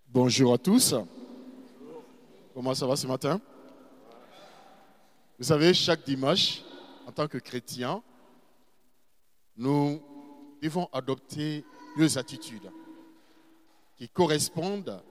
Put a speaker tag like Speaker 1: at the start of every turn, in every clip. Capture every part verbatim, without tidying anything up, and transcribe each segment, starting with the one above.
Speaker 1: Bonjour à tous. Comment ça va ce matin? Vous savez, chaque dimanche, en tant que chrétiens, nous devons adopter deux attitudes qui correspondent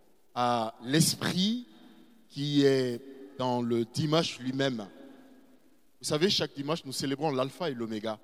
Speaker 1: à l'esprit qui est dans le dimanche lui-même. Vous savez, chaque dimanche, nous célébrons l'alpha et l'oméga,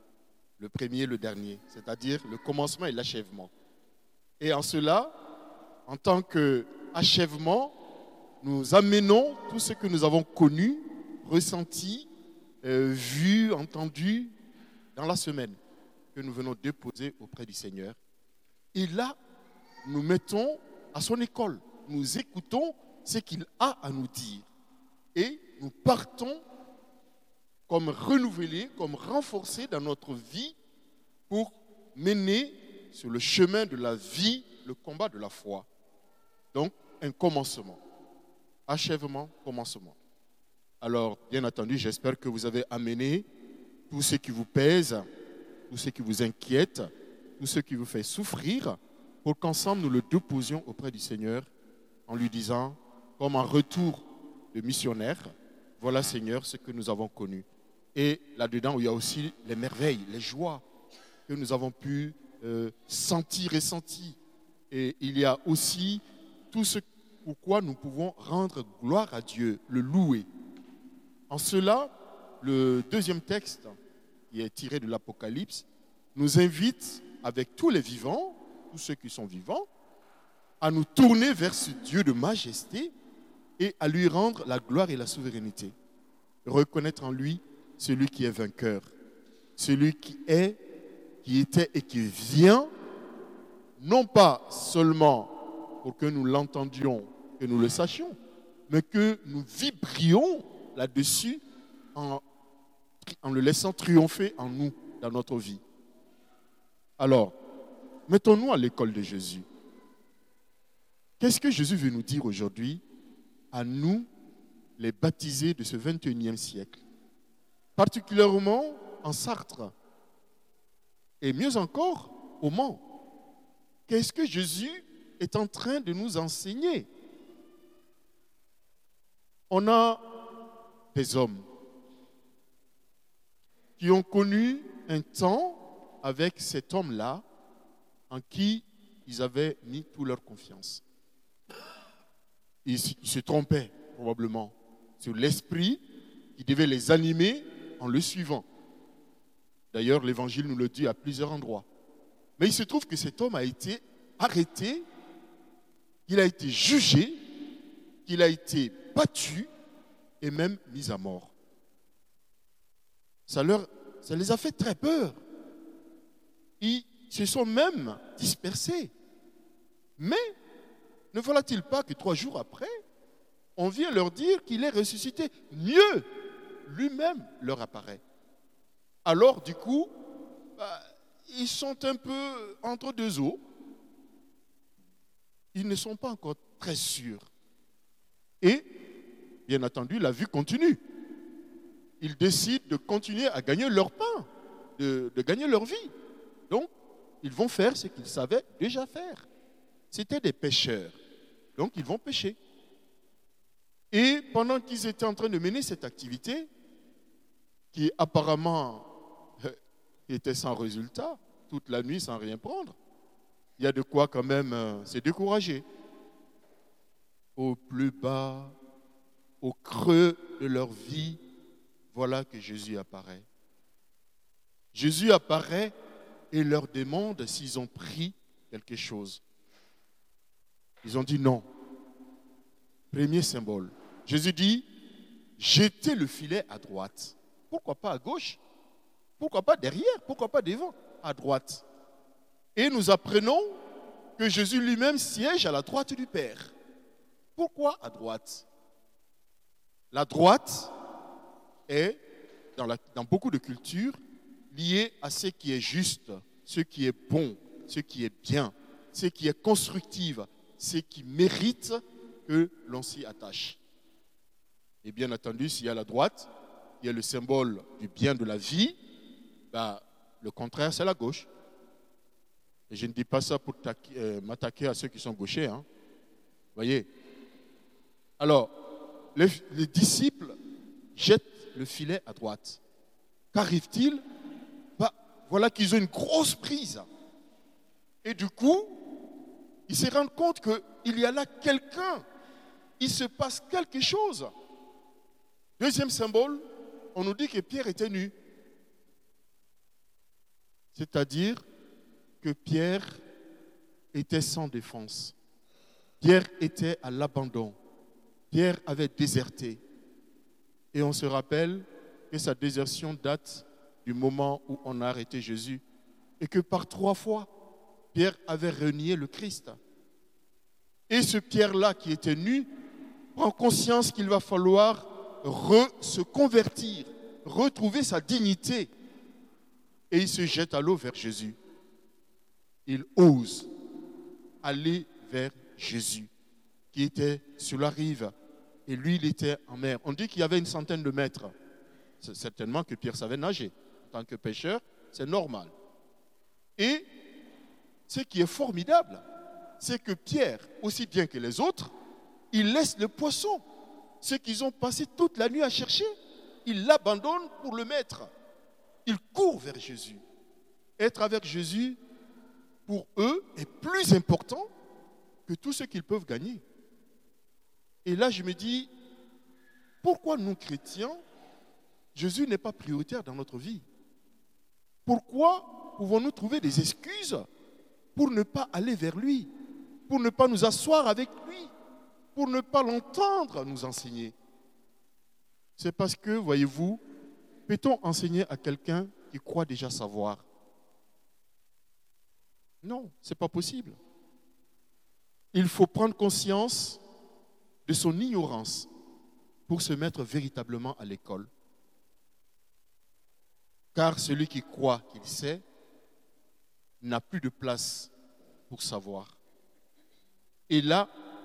Speaker 1: le premier et le dernier, c'est-à-dire le commencement et l'achèvement. Et en cela, en tant qu'achèvement, nous amenons tout ce que nous avons connu, ressenti, euh, vu, entendu dans la semaine que nous venons déposer auprès du Seigneur. Et là, nous mettons à son école, nous écoutons ce qu'il a à nous dire. Et nous partons comme renouvelés, comme renforcés dans notre vie pour mener sur le chemin de la vie, le combat de la foi. Donc, un commencement. Achèvement, commencement. Alors, bien entendu, j'espère que vous avez amené tout ce qui vous pèse, tout ce qui vous inquiète, tout ce qui vous fait souffrir, pour qu'ensemble nous le déposions auprès du Seigneur en lui disant, comme un retour de missionnaire, voilà Seigneur ce que nous avons connu. Et là-dedans, il y a aussi les merveilles, les joies que nous avons pu euh, sentir et sentir. Et il y a aussi tout ce pourquoi nous pouvons rendre gloire à Dieu, le louer. En cela, le deuxième texte, qui est tiré de l'Apocalypse, nous invite, avec tous les vivants, tous ceux qui sont vivants, à nous tourner vers ce Dieu de majesté et à lui rendre la gloire et la souveraineté. Reconnaître en lui celui qui est vainqueur, celui qui est, qui était et qui vient, non pas seulement pour que nous l'entendions, que nous le sachions, mais que nous vibrions là-dessus en, en le laissant triompher en nous, dans notre vie. Alors, mettons-nous à l'école de Jésus. Qu'est-ce que Jésus veut nous dire aujourd'hui à nous, les baptisés de ce vingt et unième siècle, particulièrement en Sarthe, et mieux encore au Mans? Qu'est-ce que Jésus est en train de nous enseigner? On a des hommes qui ont connu un temps avec cet homme-là en qui ils avaient mis toute leur confiance. Ils, ils se trompaient probablement sur l'esprit qui devait les animer en le suivant. D'ailleurs, l'Évangile nous le dit à plusieurs endroits. Mais il se trouve que cet homme a été arrêté, qu'il a été jugé, qu'il a été battu et même mis à mort. Ça, leur, ça les a fait très peur. Ils se sont même dispersés. Mais ne voilà-t-il pas que trois jours après, on vient leur dire qu'il est ressuscité? Mieux, lui-même leur apparaît. Alors, du coup, bah, ils sont un peu entre deux eaux. Ils ne sont pas encore très sûrs. Et, bien entendu, la vie continue. Ils décident de continuer à gagner leur pain, de, de gagner leur vie. Donc, ils vont faire ce qu'ils savaient déjà faire. C'était des pêcheurs. Donc, ils vont pêcher. Et pendant qu'ils étaient en train de mener cette activité, qui apparemment était sans résultat, toute la nuit sans rien prendre, il y a de quoi quand même euh, se décourager. Au plus bas, au creux de leur vie, voilà que Jésus apparaît. Jésus apparaît et leur demande s'ils ont pris quelque chose. Ils ont dit non. Premier symbole. Jésus dit, jetez le filet à droite. Pourquoi pas à gauche? Pourquoi pas derrière? Pourquoi pas devant? À droite. Et nous apprenons que Jésus lui-même siège à la droite du Père. Pourquoi à droite? La droite est, dans, la, dans beaucoup de cultures, liée à ce qui est juste, ce qui est bon, ce qui est bien, ce qui est constructif, ce qui mérite que l'on s'y attache. Et bien entendu, s'il y a la droite, il y a le symbole du bien de la vie, bah, le contraire, c'est la gauche. Et je ne dis pas ça pour euh, m'attaquer à ceux qui sont gauchers, hein. Voyez? Alors, les, les disciples jettent le filet à droite. Qu'arrive-t-il? Bah, voilà qu'ils ont une grosse prise. Et du coup, ils se rendent compte qu'il y a là quelqu'un. Il se passe quelque chose. Deuxième symbole, on nous dit que Pierre était nu. C'est-à-dire que Pierre était sans défense. Pierre était à l'abandon. Pierre avait déserté. Et on se rappelle que sa désertion date du moment où on a arrêté Jésus. Et que par trois fois, Pierre avait renié le Christ. Et ce Pierre-là qui était nu prend conscience qu'il va falloir re se convertir, retrouver sa dignité. Et il se jette à l'eau vers Jésus. Il ose aller vers Jésus, qui était sur la rive. Et lui, il était en mer. On dit qu'il y avait une centaine de mètres. C'est certainement que Pierre savait nager. En tant que pêcheur, c'est normal. Et ce qui est formidable, c'est que Pierre, aussi bien que les autres, il laisse le poisson. Ce qu'ils ont passé toute la nuit à chercher, il l'abandonne pour le mettre. Il court vers Jésus. Être avec Jésus, pour eux, est plus important que tout ce qu'ils peuvent gagner. Et là, je me dis, pourquoi nous, chrétiens, Jésus n'est pas prioritaire dans notre vie? Pourquoi pouvons-nous trouver des excuses pour ne pas aller vers lui, pour ne pas nous asseoir avec lui, pour ne pas l'entendre nous enseigner? C'est parce que, voyez-vous, peut-on enseigner à quelqu'un qui croit déjà savoir? Non, ce n'est pas possible. Il faut prendre conscience de son ignorance pour se mettre véritablement à l'école. Car celui qui croit qu'il sait n'a plus de place pour savoir. Et là,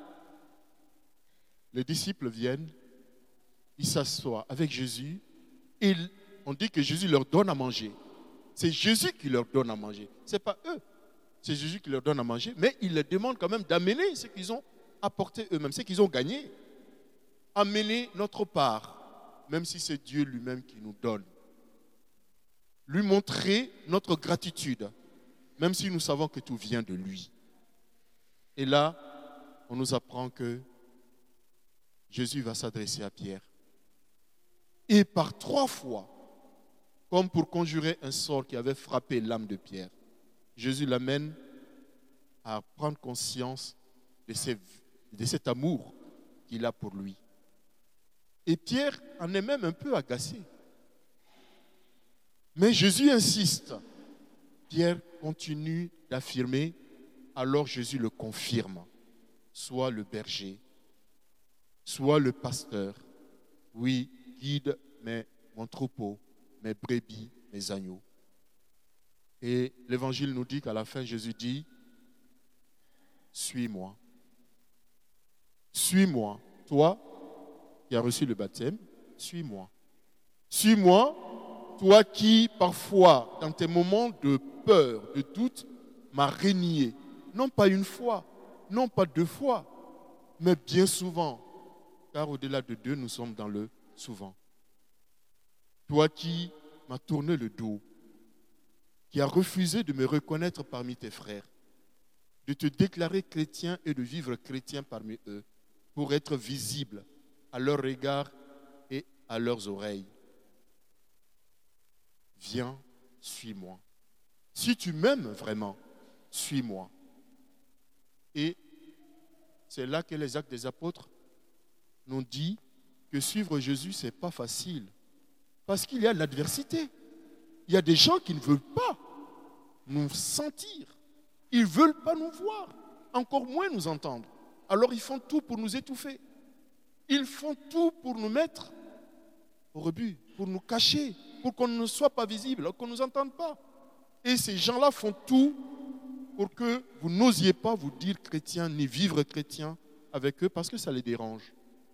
Speaker 1: les disciples viennent, ils s'assoient avec Jésus, et on dit que Jésus leur donne à manger. C'est Jésus qui leur donne à manger, ce n'est pas eux. C'est Jésus qui leur donne à manger, mais il leur demande quand même d'amener ce qu'ils ont apporté eux-mêmes, ce qu'ils ont gagné. Amener notre part, même si c'est Dieu lui-même qui nous donne. Lui montrer notre gratitude, même si nous savons que tout vient de lui. Et là, on nous apprend que Jésus va s'adresser à Pierre. Et par trois fois, comme pour conjurer un sort qui avait frappé l'âme de Pierre, Jésus l'amène à prendre conscience de, ses, de cet amour qu'il a pour lui. Et Pierre en est même un peu agacé. Mais Jésus insiste. Pierre continue d'affirmer, alors Jésus le confirme. Sois le berger, sois le pasteur. Oui, guide mes, mon troupeau, mes brebis, mes agneaux. Et l'évangile nous dit qu'à la fin, Jésus dit, suis-moi. Suis-moi. Toi qui as reçu le baptême, suis-moi. Suis-moi, toi qui, parfois, dans tes moments de peur, de doute, m'as renié. Non pas une fois, non pas deux fois, mais bien souvent. Car au-delà de deux, nous sommes dans le souvent. Toi qui m'as tourné le dos, qui as refusé de me reconnaître parmi tes frères, de te déclarer chrétien et de vivre chrétien parmi eux, pour être visible à leur regard et à leurs oreilles. Viens, suis-moi. Si tu m'aimes vraiment, suis-moi. Et c'est là que les Actes des Apôtres nous disent que suivre Jésus, ce n'est pas facile. Parce qu'il y a l'adversité. Il y a des gens qui ne veulent pas nous sentir. Ils ne veulent pas nous voir, encore moins nous entendre. Alors ils font tout pour nous étouffer. Ils font tout pour nous mettre au rebut, pour nous cacher, pour qu'on ne soit pas visible, qu'on ne nous entende pas. Et ces gens-là font tout pour que vous n'osiez pas vous dire chrétien, ni vivre chrétien avec eux, parce que ça les dérange.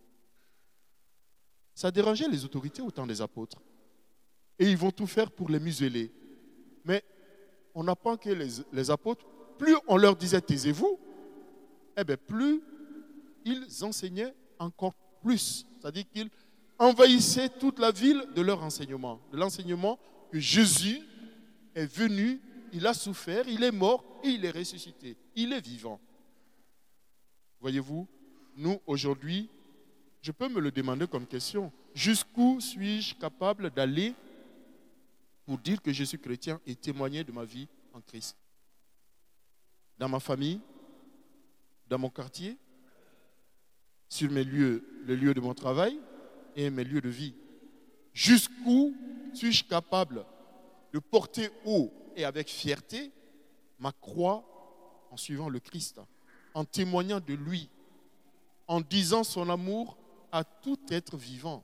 Speaker 1: Ça dérangeait les autorités au temps des apôtres. Et ils vont tout faire pour les museler. Mais on apprend que les, les apôtres, plus on leur disait taisez-vous, eh bien plus ils enseignaient encore plus. C'est-à-dire qu'ils envahissaient toute la ville de leur enseignement. De l'enseignement que Jésus est venu, il a souffert, il est mort et il est ressuscité. Il est vivant. Voyez-vous, nous aujourd'hui, je peux me le demander comme question. Jusqu'où suis-je capable d'aller pour dire que je suis chrétien et témoigner de ma vie en Christ? Dans ma famille, dans mon quartier, sur mes lieux, le lieu de mon travail et mes lieux de vie. Jusqu'où suis-je capable de porter haut et avec fierté ma croix en suivant le Christ, en témoignant de lui, en disant son amour à tout être vivant.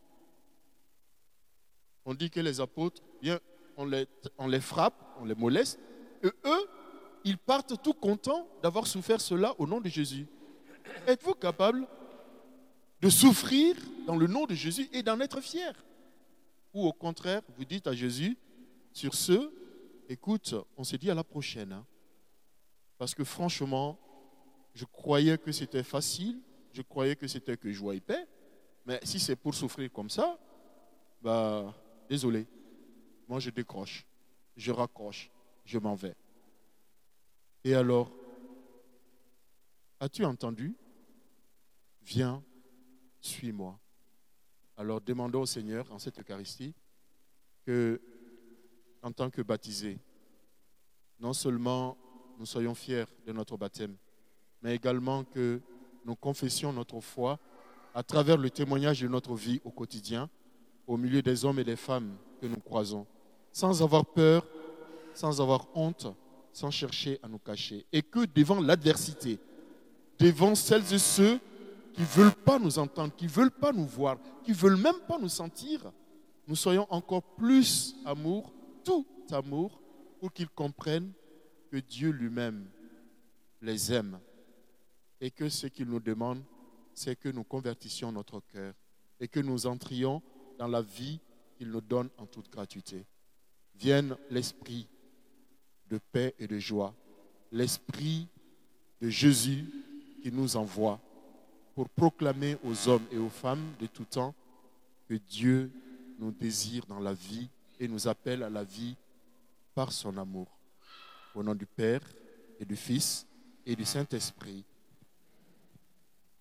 Speaker 1: On dit que les apôtres, bien, on les, on les frappe, on les moleste, et eux, ils partent tout contents d'avoir souffert cela au nom de Jésus. Êtes-vous capable de souffrir dans le nom de Jésus et d'en être fier? Ou au contraire, vous dites à Jésus, sur ce, écoute, on se dit à la prochaine. Hein, parce que franchement, je croyais que c'était facile, je croyais que c'était que joie et paix, mais si c'est pour souffrir comme ça, bah, désolé, moi je décroche, je raccroche, je m'en vais. Et alors, as-tu entendu? Viens, suis-moi. Alors demandons au Seigneur en cette Eucharistie que, en tant que baptisés, non seulement nous soyons fiers de notre baptême, mais également que nous confessions notre foi à travers le témoignage de notre vie au quotidien, au milieu des hommes et des femmes que nous croisons, sans avoir peur, sans avoir honte, sans chercher à nous cacher. Et que devant l'adversité, devant celles et ceux qui ne veulent pas nous entendre, qui ne veulent pas nous voir, qui ne veulent même pas nous sentir, nous soyons encore plus amour, tout amour, pour qu'ils comprennent que Dieu lui-même les aime et que ce qu'il nous demande, c'est que nous convertissions notre cœur et que nous entrions dans la vie qu'il nous donne en toute gratuité. Vienne l'esprit de paix et de joie, l'esprit de Jésus qui nous envoie pour proclamer aux hommes et aux femmes de tout temps que Dieu nous désire dans la vie et nous appelle à la vie par son amour. Au nom du Père et du Fils et du Saint-Esprit.